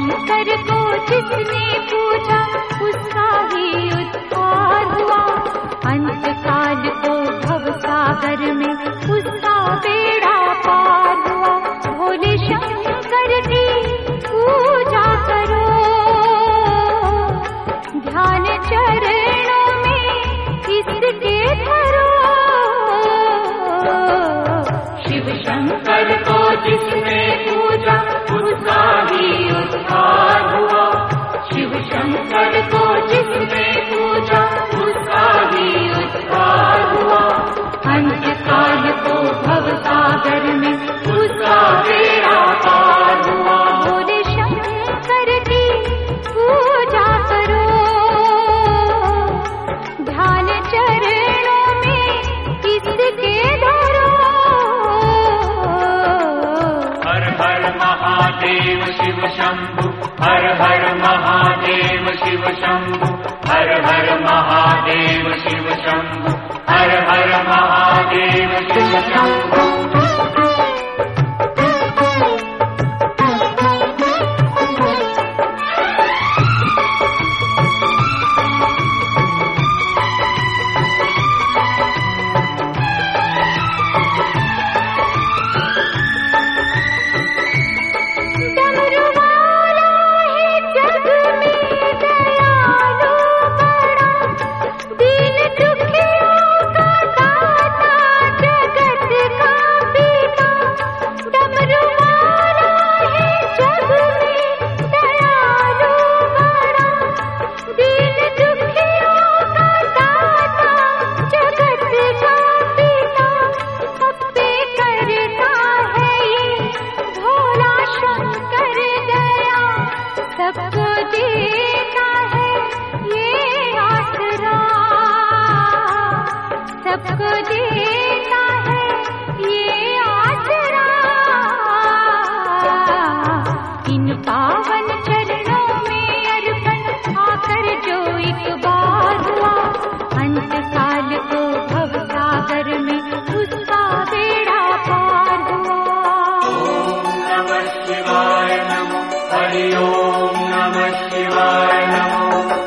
शंकर को जिसने पूजा उसका ही उद्धार हुआ। अंतकाल को भवसागर में उसका बेड़ा पार हुआ। भोले शंकर की पूजा करो, ध्यान चरणों में इसके धरो। शिव शंकर को जिसने पूजा उसका ही उद्धार हुआ। शिव शंकर को जिसने पूजा उसका ही उद्धार हुआ। अंतकाल को भवसागर में उसका बेड़ा पार हुआ। भोले शंकर की पूजा करो, ध्यान चरणों में इसके धरो। हर हर महादेव शिव शंभु, हर हर महादेव शिव शंभु, हर हर महादेव शिव शंभु, हर हर महादेव शिव शंभु। सबको देता है ये आसरा, सबको देता है ये आसरा। इन पावन चरणों में अर्पण आकर जो एक बार हुआ। अंतकाल को भवसागर में उसका बेड़ा पार हुआ। ओम नमः शिवाय नमो, हरि ओम नमः शिवाय नमो।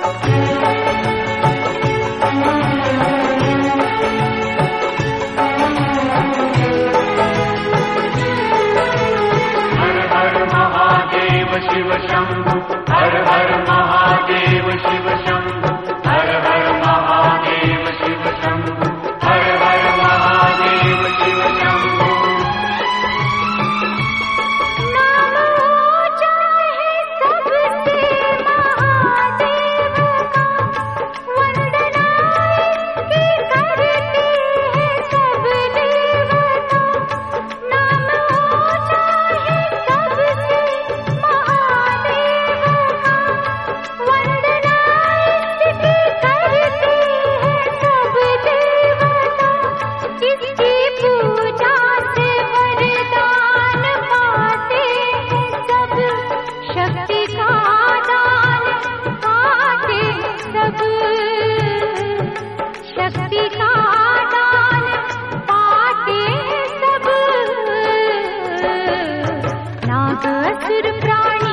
हर हर महादेव शिव शंभु, हर हर महादेव शिव शंभु, हर हर महादेव शिव शंभु, हर हर महादेव शिव शंभु। नाम ऊंचा है सबसे महादेव का, वंदना इसकी करते हैं सब देवता। नाम ऊंचा है सबसे महादेव का, वंदना इसकी करते हैं सब देवता। इसकी पूजा से वरदान पाते हैं सब, शक्ति का दान पाते सब, शक्ति का दान पाते सब। नाग असुर प्राणी